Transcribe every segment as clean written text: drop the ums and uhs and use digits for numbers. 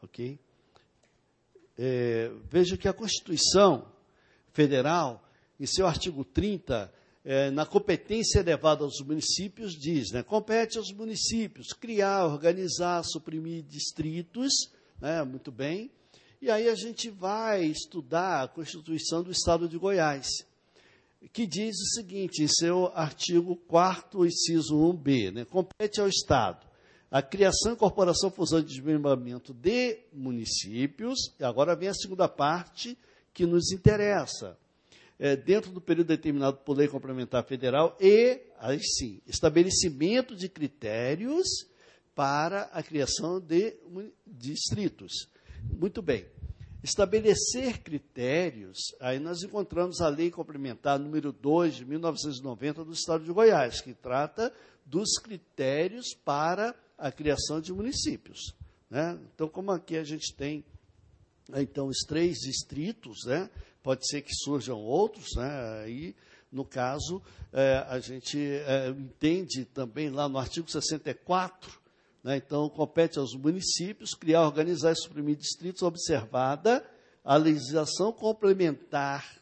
ok? Veja que a Constituição Federal, em seu artigo 30, na competência elevada aos municípios, diz, né, compete aos municípios criar, organizar, suprimir distritos, né, muito bem, e aí a gente vai estudar a Constituição do Estado de Goiás, que diz o seguinte, em seu artigo 4º, inciso 1b, né, compete ao Estado a criação, incorporação, fusão e desmembramento de municípios, e agora vem a segunda parte que nos interessa, dentro do período determinado por lei complementar federal e, aí sim, estabelecimento de critérios para a criação de distritos. Muito bem. Estabelecer critérios, aí nós encontramos a lei complementar número 2 de 1990 do Estado de Goiás, que trata dos critérios para a criação de municípios, né? Então, como aqui a gente tem então os 3 distritos, né? Pode ser que surjam outros, né? Aí, no caso, a gente entende também lá no artigo 64, né? Então, compete aos municípios criar, organizar e suprimir distritos, observada a legislação complementar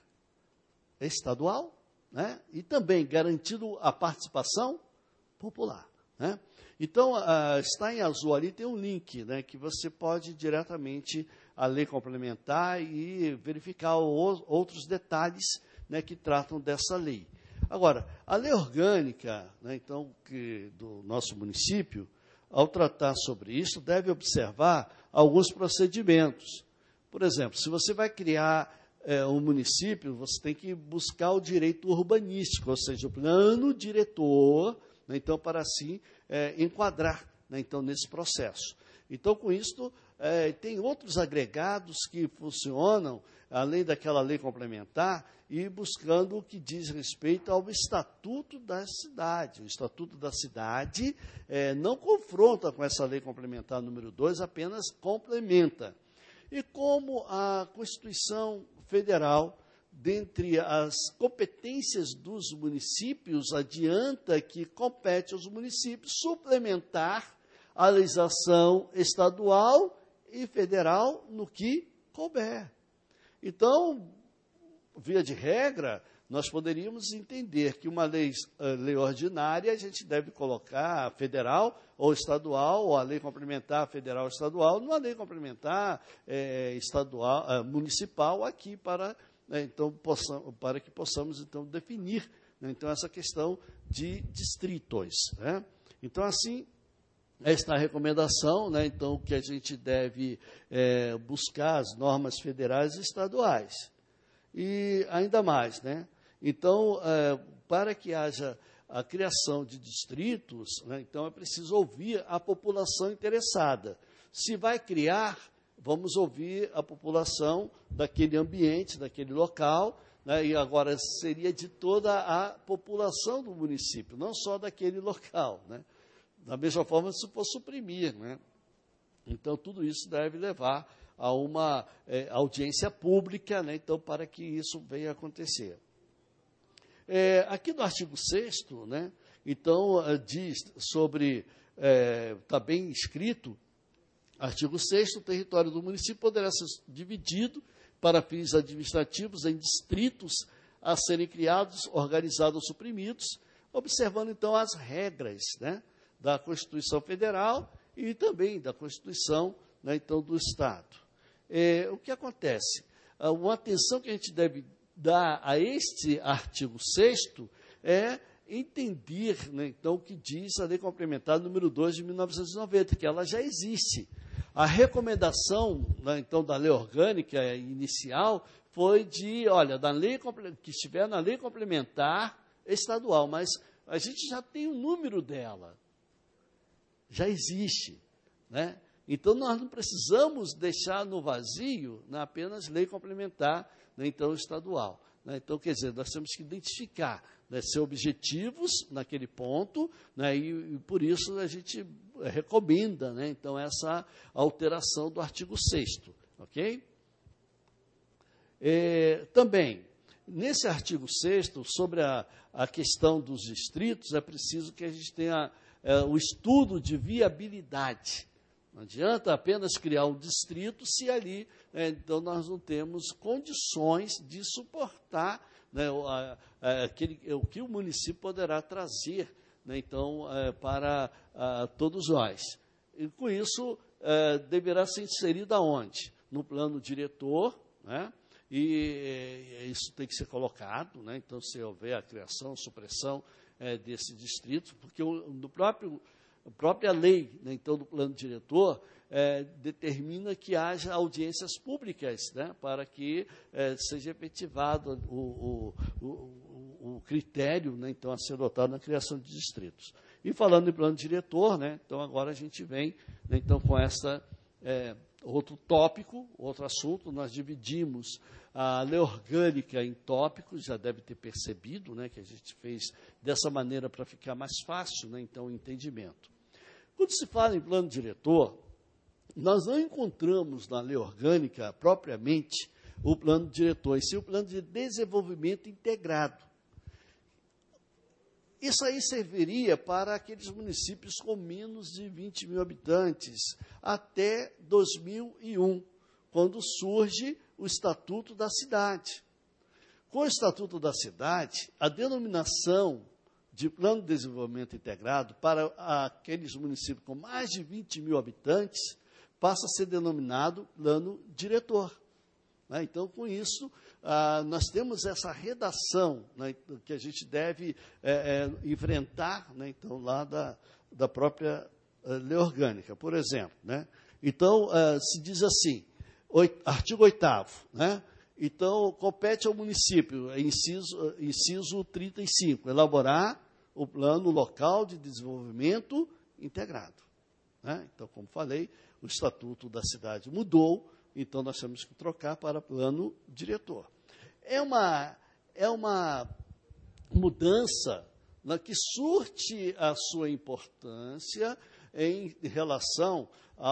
estadual, né? E também garantindo a participação popular, né? Então, está em azul ali, tem um link, né, que você pode diretamente a lei complementar e verificar outros detalhes, né, que tratam dessa lei. Agora, a lei orgânica, né, então, do nosso município, ao tratar sobre isso, deve observar alguns procedimentos. Por exemplo, se você vai criar um município, você tem que buscar o direito urbanístico, ou seja, o plano diretor, né, então, para assim enquadrar, né, então, nesse processo. Então, com isso, tem outros agregados que funcionam, além daquela lei complementar, e buscando o que diz respeito ao Estatuto da Cidade. O Estatuto da Cidade não confronta com essa lei complementar número 2, apenas complementa. E como a Constituição Federal, dentre as competências dos municípios, adianta que compete aos municípios suplementar a legislação estadual e federal no que couber. Então, via de regra, nós poderíamos entender que uma lei ordinária a gente deve colocar federal ou estadual, ou a lei complementar federal ou estadual, numa lei complementar estadual, municipal aqui para que possamos então definir, né, então, essa questão de distritos, né? Então, assim, esta recomendação, né, então, que a gente deve buscar as normas federais e estaduais. E ainda mais, né? Então, para que haja a criação de distritos, né, então é preciso ouvir a população interessada. Se vai criar, vamos ouvir a população daquele ambiente, daquele local, né, e agora seria de toda a população do município, não só daquele local, né? Da mesma forma, se for suprimir, né? Então, tudo isso deve levar a uma audiência pública, né, então, para que isso venha a acontecer. Aqui no artigo 6º, né, então, diz sobre, está bem escrito, artigo 6º, o território do município poderá ser dividido para fins administrativos em distritos a serem criados, organizados ou suprimidos, observando, então, as regras, né, da Constituição Federal e também da Constituição, né, então, do Estado. O que acontece? Uma atenção que a gente deve dar a este artigo 6º é entender, né, então, o que diz a Lei Complementar número 2 de 1990, que ela já existe. A recomendação, né, então, da lei orgânica inicial foi de, olha, que estiver na lei complementar estadual, mas a gente já tem o número dela, já existe, né? Então, nós não precisamos deixar no vazio, né, apenas lei complementar, né, então, estadual, né? Então, quer dizer, nós temos que identificar, né, ser objetivos naquele ponto, né, e por isso a gente recomenda, né, então, essa alteração do artigo 6º, ok? Também, nesse artigo 6º, sobre a questão dos distritos, é preciso que a gente tenha o estudo de viabilidade, Não adianta apenas criar um distrito se ali, então, nós não temos condições de suportar, né, o que o município poderá trazer, né, então, para todos nós. E, com isso, deverá ser inserido aonde? No plano diretor, né? E isso tem que ser colocado, né? Então, se houver a criação, supressão desse distrito, porque a própria lei, né, então, do plano diretor, determina que haja audiências públicas, né, para que seja efetivado o critério, né, então, a ser adotado na criação de distritos. E falando em plano diretor, né, então agora a gente vem, né, então, com essa outro tópico, outro assunto. Nós dividimos a lei orgânica em tópicos, já deve ter percebido, né, que a gente fez dessa maneira para ficar mais fácil, né, então, o entendimento. Quando se fala em plano diretor, nós não encontramos na lei orgânica, propriamente, o plano diretor, e sim o plano de desenvolvimento integrado. Isso aí serviria para aqueles municípios com menos de 20 mil habitantes, até 2001, quando surge o Estatuto da Cidade. Com o Estatuto da Cidade, a denominação de Plano de Desenvolvimento Integrado para aqueles municípios com mais de 20 mil habitantes passa a ser denominado Plano Diretor. Né? Então, com isso, nós temos essa redação, né, que a gente deve enfrentar, né, então, lá da própria lei orgânica. Por exemplo, né? Então, se diz assim, artigo 8º, né? Então, compete ao município, inciso 35, elaborar o plano local de desenvolvimento integrado. Né? Então, como falei, o Estatuto da Cidade mudou, então nós temos que trocar para plano diretor. É uma mudança, né, que surte a sua importância em relação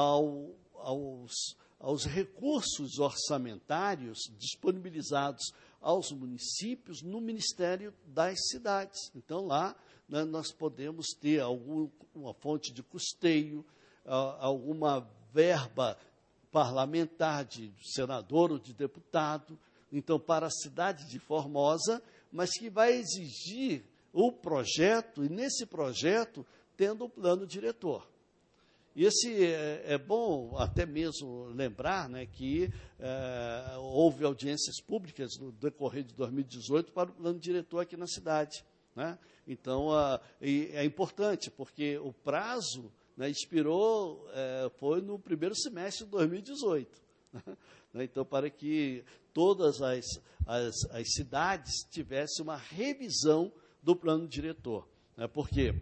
aos recursos orçamentários disponibilizados aos municípios no Ministério das Cidades. Então, lá, né, nós podemos ter uma fonte de custeio, alguma verba parlamentar de senador ou de deputado, então, para a cidade de Formosa, mas que vai exigir o projeto, e nesse projeto, tendo o plano diretor. E é bom até mesmo lembrar, né, que houve audiências públicas no decorrer de 2018 para o plano diretor aqui na cidade. Né? Então, é importante, porque o prazo, né, expirou, foi no primeiro semestre de 2018. Né? Então, para que todas as cidades tivessem uma revisão do plano diretor. Né? Porque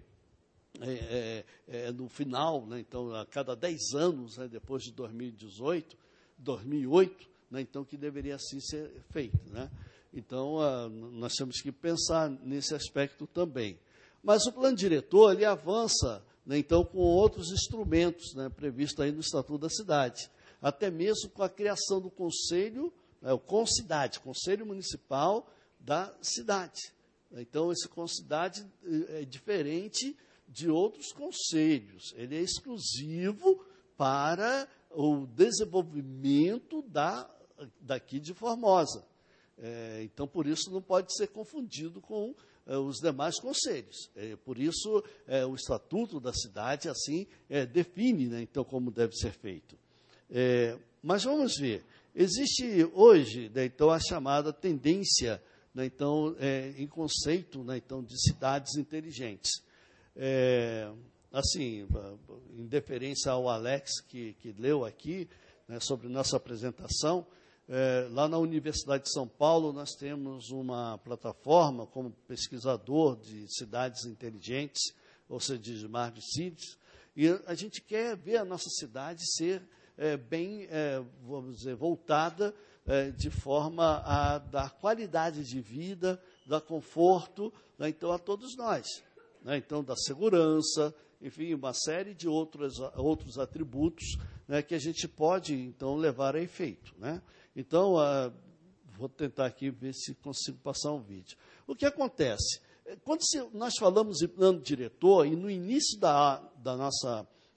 no final, né, então, a cada 10 anos, né, depois de 2008, né, então, que deveria assim ser feito. Né? Então, nós temos que pensar nesse aspecto também. Mas o plano diretor, ele avança, né, então, com outros instrumentos, né, previstos aí no Estatuto da Cidade, até mesmo com a criação do Conselho, o CONCIDAD, Conselho Municipal da Cidade. Então, esse CONCIDAD é diferente de outros conselhos, ele é exclusivo para o desenvolvimento daqui de Formosa. Então, por isso, não pode ser confundido com os demais conselhos. Por isso, o Estatuto da Cidade, assim, define, né, então, como deve ser feito. Mas vamos ver, existe hoje, né, então, a chamada tendência, né, então, em conceito, né, então, de cidades inteligentes. Assim, em deferência ao Alex, que leu aqui, né, sobre nossa apresentação, lá na Universidade de São Paulo, nós temos uma plataforma como pesquisador de cidades inteligentes, ou seja, de Smart Cities, e a gente quer ver a nossa cidade ser bem, vamos dizer, voltada de forma a dar qualidade de vida, dar conforto, né, então, a todos nós. Né, então, da segurança, enfim, uma série de outros atributos, né, que a gente pode, então, levar a efeito. Né? Então, vou tentar aqui ver se consigo passar um vídeo. O que acontece? Quando nós falamos em plano diretor, e no início da nossa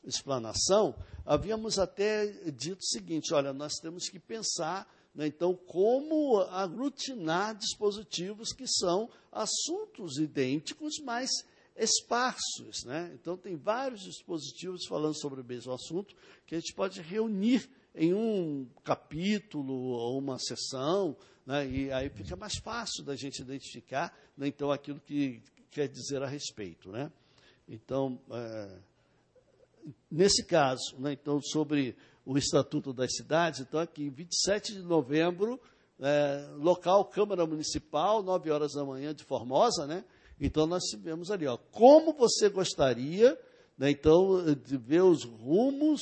explanação, havíamos até dito o seguinte: olha, nós temos que pensar, né, então, como aglutinar dispositivos que são assuntos idênticos, mas esparsos, né? Então, tem vários dispositivos falando sobre o mesmo assunto que a gente pode reunir em um capítulo ou uma sessão, né? E aí fica mais fácil da gente identificar, né, então, aquilo que quer dizer a respeito, né? Então, nesse caso, né, então, sobre o Estatuto das Cidades, então, aqui, 27 de novembro, local Câmara Municipal, 9 horas da manhã, de Formosa, né? Então, nós tivemos ali, ó, como você gostaria, né, então, de ver os rumos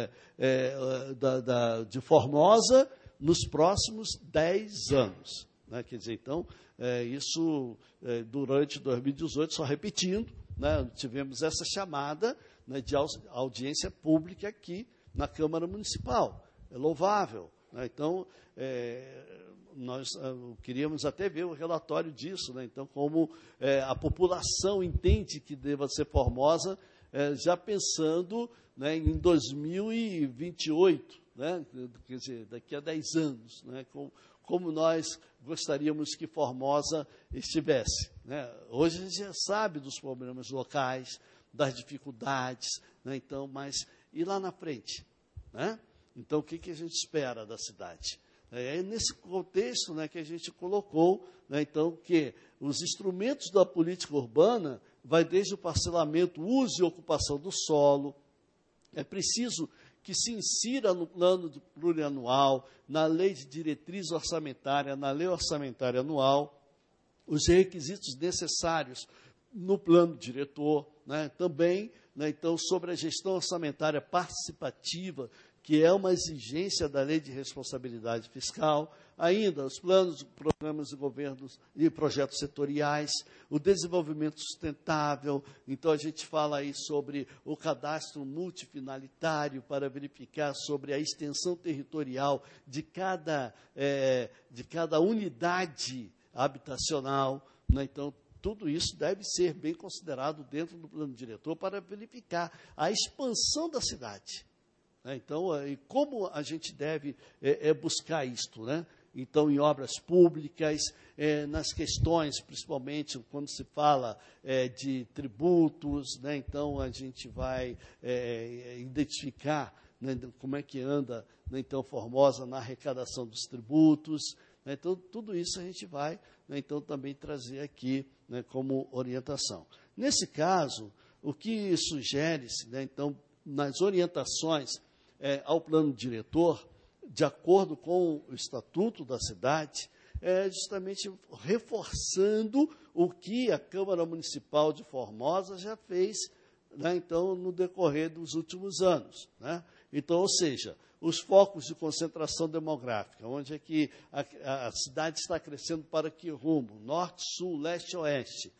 de Formosa nos próximos 10 anos. Né? Quer dizer, então, isso durante 2018, só repetindo, né, tivemos essa chamada, né, de audiência pública aqui na Câmara Municipal. É louvável. Né? Então, nós queríamos até ver o relatório disso, né? Então, como a população entende que deva ser Formosa, já pensando, né, em 2028, né? Quer dizer, daqui a 10 anos, né? Como nós gostaríamos que Formosa estivesse. Né? Hoje a gente já sabe dos problemas locais, das dificuldades, né? Então, mas e lá na frente? Né? Então, o que a gente espera da cidade? É nesse contexto, né, que a gente colocou, né, então, que os instrumentos da política urbana vai desde o parcelamento, uso e ocupação do solo. É preciso que se insira no plano plurianual, na lei de diretriz orçamentária, na lei orçamentária anual, os requisitos necessários no plano diretor, né, também, né, então, sobre a gestão orçamentária participativa, que é uma exigência da Lei de Responsabilidade Fiscal, ainda os planos, programas de governos e projetos setoriais, o desenvolvimento sustentável. Então, a gente fala aí sobre o cadastro multifinalitário para verificar sobre a extensão territorial de cada unidade habitacional, né? Então, tudo isso deve ser bem considerado dentro do plano diretor para verificar a expansão da cidade. Então, como a gente deve buscar isto, né? Então, em obras públicas, nas questões, principalmente quando se fala de tributos, né? Então, a gente vai identificar, né, como é que anda, né, então, Formosa na arrecadação dos tributos. Né? Então, tudo isso a gente vai, né, então, também trazer aqui, né, como orientação. Nesse caso, o que sugere-se, né, então, nas orientações ao plano diretor, de acordo com o Estatuto da Cidade, justamente reforçando o que a Câmara Municipal de Formosa já fez, né, então, no decorrer dos últimos anos. Né? Então, ou seja, os focos de concentração demográfica, onde é que a cidade está crescendo para que rumo? Norte, sul, leste, oeste.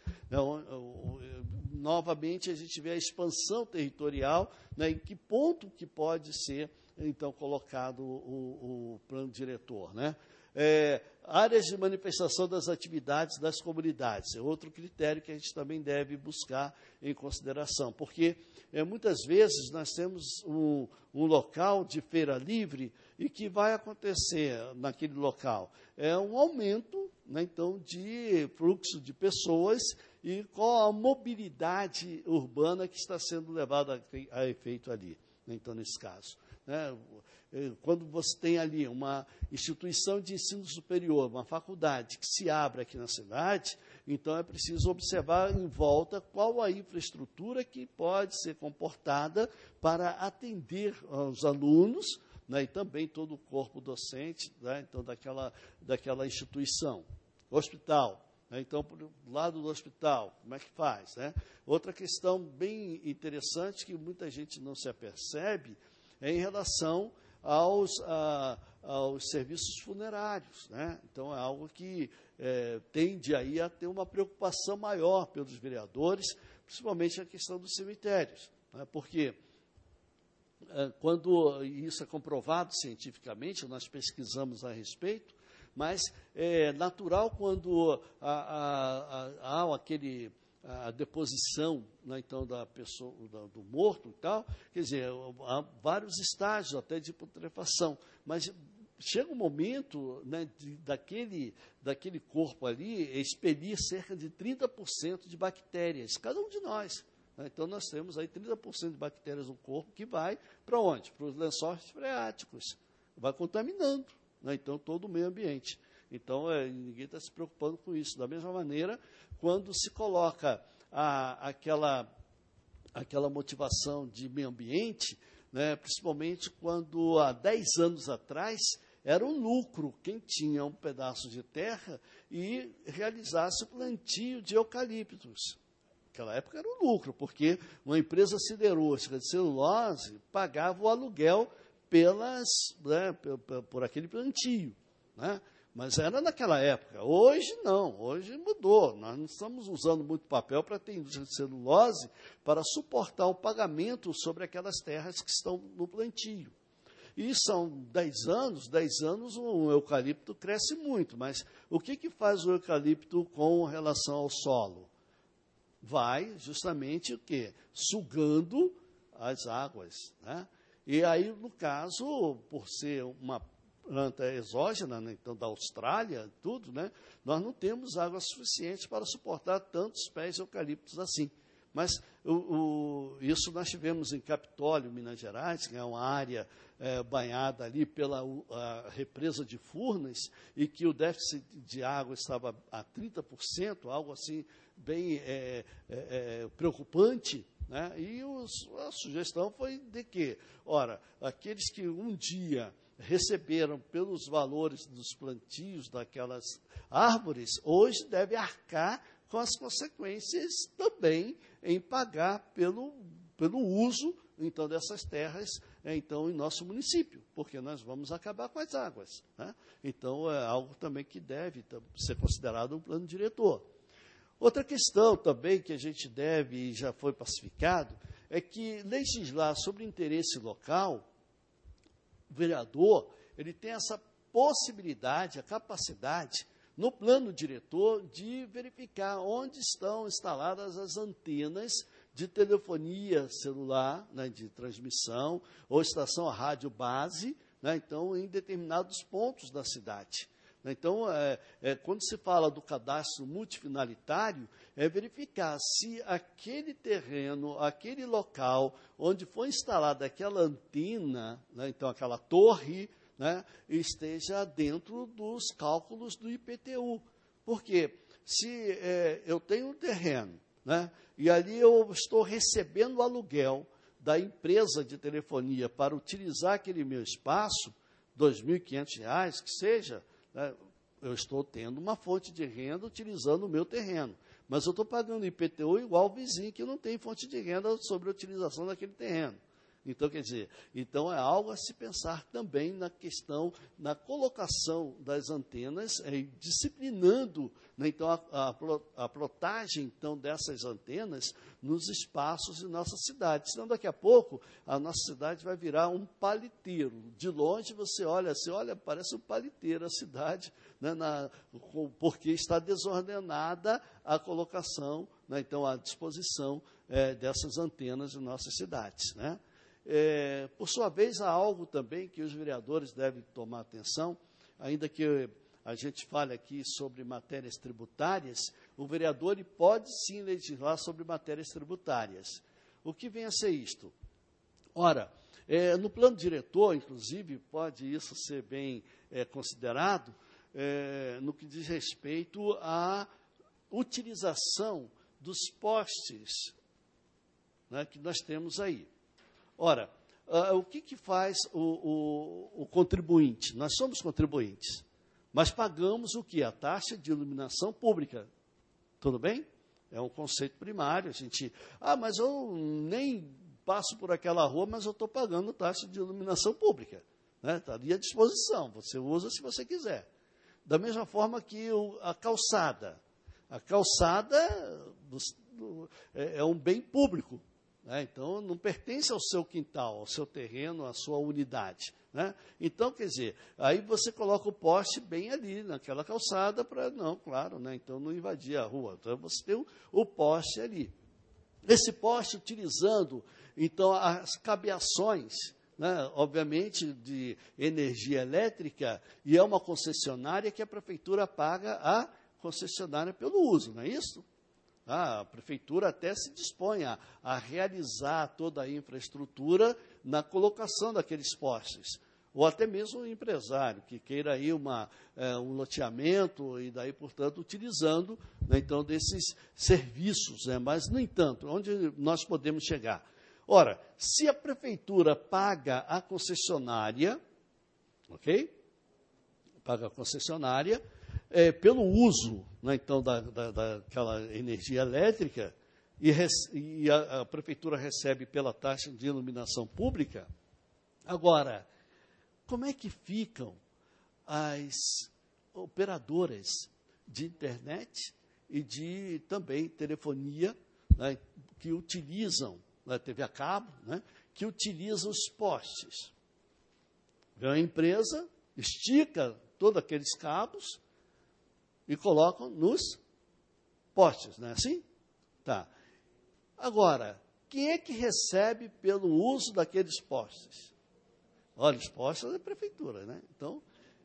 Novamente, a gente vê a expansão territorial, né, em que ponto que pode ser, então, colocado o plano diretor. Né? Áreas de manifestação das atividades das comunidades, é outro critério que a gente também deve buscar em consideração, porque muitas vezes nós temos um local de feira livre e que vai acontecer naquele local um aumento, né, então, de fluxo de pessoas e qual a mobilidade urbana que está sendo levada a efeito ali, né, então, nesse caso. Né? Quando você tem ali uma instituição de ensino superior, uma faculdade que se abre aqui na cidade, então é preciso observar em volta qual a infraestrutura que pode ser comportada para atender aos alunos, né, e também todo o corpo docente, né, então, daquela instituição. Hospital. Então, do lado do hospital, como é que faz? Né? Outra questão bem interessante que muita gente não se apercebe é em relação aos serviços funerários. Né? Então, é algo que tende aí a ter uma preocupação maior pelos vereadores, principalmente a questão dos cemitérios. Né? Porque quando isso é comprovado cientificamente, nós pesquisamos a respeito, mas é natural quando há a deposição, né, então, da pessoa, do morto e tal, quer dizer, há vários estágios até de putrefação, mas chega um momento, né, daquele corpo ali expelir cerca de 30% de bactérias, cada um de nós. Né? Então, nós temos aí 30% de bactérias no corpo que vai para onde? Para os lençóis freáticos, vai contaminando, né, então, todo o meio ambiente. Então, ninguém está se preocupando com isso. Da mesma maneira, quando se coloca aquela motivação de meio ambiente, né, principalmente quando há 10 anos atrás era um lucro quem tinha um pedaço de terra e realizasse o plantio de eucaliptos. Naquela época era um lucro, porque uma empresa siderúrgica de celulose pagava o aluguel por aquele plantio, né? Mas era naquela época. Hoje não, hoje mudou. Nós não estamos usando muito papel para ter indústria de celulose para suportar o pagamento sobre aquelas terras que estão no plantio. E são 10 anos o eucalipto cresce muito, mas o que faz o eucalipto com relação ao solo? Vai justamente o quê? Sugando as águas, né? E aí, no caso, por ser uma planta exógena, né, então da Austrália, tudo, né, nós não temos água suficiente para suportar tantos pés de eucaliptos assim. Mas isso nós tivemos em Capitólio, Minas Gerais, que é uma área banhada ali pela represa de Furnas, e que o déficit de água estava a 30%, algo assim bem preocupante, né? E a sugestão foi de que, ora, aqueles que um dia receberam pelos valores dos plantios daquelas árvores, hoje devem arcar com as consequências também em pagar pelo uso, então, dessas terras, então, em nosso município, porque nós vamos acabar com as águas, né? Então, é algo também que deve ser considerado um plano diretor. Outra questão também que a gente deve, e já foi pacificado, é que legislar sobre interesse local, o vereador, ele tem essa possibilidade, a capacidade, no plano diretor, de verificar onde estão instaladas as antenas de telefonia celular, né, de transmissão, ou estação a rádio base, né, então, em determinados pontos da cidade. Então, quando se fala do cadastro multifinalitário, é verificar se aquele terreno, aquele local onde foi instalada aquela antena, né, então aquela torre, né, esteja dentro dos cálculos do IPTU. Porque se eu tenho um terreno, né, e ali eu estou recebendo o aluguel da empresa de telefonia para utilizar aquele meu espaço, R$ 2.500, que seja, né, eu estou tendo uma fonte de renda utilizando o meu terreno, mas eu estou pagando IPTU igual ao vizinho que não tem fonte de renda sobre a utilização daquele terreno. Então, quer dizer, então é algo a se pensar também na questão, na colocação das antenas, disciplinando, né, então, a plotagem então, dessas antenas nos espaços de nossa cidade. Senão, daqui a pouco, a nossa cidade vai virar um paliteiro. De longe, você olha, parece um paliteiro a cidade, né, porque está desordenada a colocação, né, então, a disposição dessas antenas em nossas cidades, né? Por sua vez, há algo também que os vereadores devem tomar atenção, ainda que a gente fale aqui sobre matérias tributárias, o vereador ele pode sim legislar sobre matérias tributárias. O que vem a ser isto? Ora, no plano diretor, inclusive, pode isso ser bem considerado, no que diz respeito à utilização dos postes, né, que nós temos aí. Ora, o que faz o contribuinte? Nós somos contribuintes, mas pagamos o quê? A taxa de iluminação pública. Tudo bem? É um conceito primário. A gente, mas eu nem passo por aquela rua, mas eu estou pagando taxa de iluminação pública. Né? Está ali à disposição, você usa se você quiser. Da mesma forma que a calçada. A calçada é um bem público. né? Então, não pertence ao seu quintal, ao seu terreno, à sua unidade, né? Então, quer dizer, aí você coloca o poste bem ali, naquela calçada, para não, claro, né? Então não invadir a rua. Então, você tem o poste ali. Esse poste utilizando, então, as cabeações, né, obviamente, de energia elétrica, e é uma concessionária que a prefeitura paga a concessionária pelo uso, não é isso? A prefeitura até se dispõe a realizar toda a infraestrutura na colocação daqueles postes. Ou até mesmo um empresário que queira aí um loteamento e daí, portanto, utilizando, né, então, desses serviços. Né? Mas, no entanto, onde nós podemos chegar? Ora, se a prefeitura paga a concessionária, ok? Paga a concessionária, pelo uso, né, então, daquela energia elétrica, e a prefeitura recebe pela taxa de iluminação pública. Agora, como é que ficam as operadoras de internet e de também telefonia, né, que utilizam, né, TV a cabo, né, que utilizam os postes? Vem a empresa, estica todos aqueles cabos e colocam nos postes, não é assim? Tá. Agora, quem é que recebe pelo uso daqueles postes? Olha, os postes é da prefeitura, né? Então,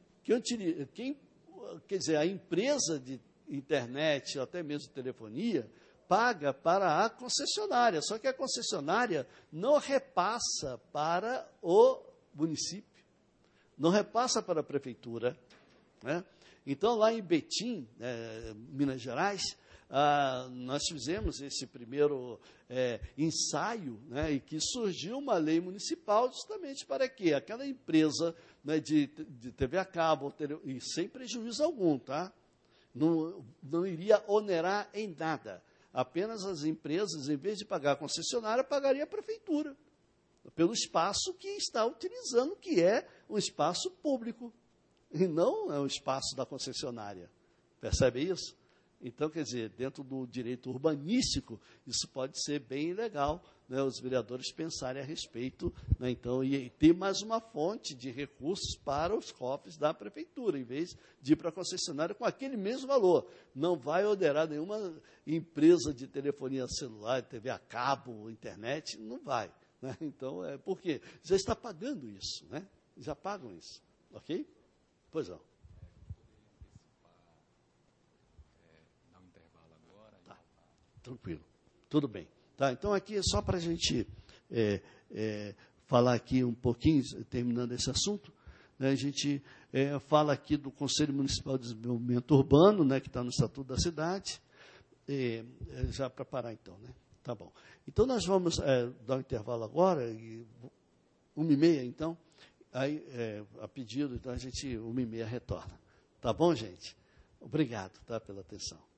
quer dizer, a empresa de internet, ou até mesmo de telefonia, paga para a concessionária, só que a concessionária não repassa para o município, não repassa para a prefeitura, né? Então, lá em Betim, Minas Gerais, nós fizemos esse primeiro ensaio, né, e que surgiu uma lei municipal justamente para que aquela empresa, né, de TV a cabo, e sem prejuízo algum, tá? Não iria onerar em nada. Apenas as empresas, em vez de pagar a concessionária, pagaria a prefeitura, pelo espaço que está utilizando, que é um espaço público, e não é um espaço da concessionária. Percebe isso? Então, quer dizer, dentro do direito urbanístico, isso pode ser bem legal, né, os vereadores pensarem a respeito, né, então, e ter mais uma fonte de recursos para os cofres da prefeitura, em vez de ir para a concessionária com aquele mesmo valor. Não vai onerar nenhuma empresa de telefonia celular, TV a cabo, internet, não vai. Né? Então, por quê? Já está pagando isso, né? Já pagam isso, ok? Pois não. Tá, tranquilo, tudo bem. Tá, então aqui é só para a gente falar aqui um pouquinho, terminando esse assunto, né, a gente fala aqui do Conselho Municipal de Desenvolvimento Urbano, né, que está no Estatuto da Cidade, já para parar então, né? Tá bom. Então nós vamos dar um intervalo agora, 1h30 então, aí a pedido, então a gente 1h30 retorna. Tá bom, gente? Obrigado, tá, pela atenção.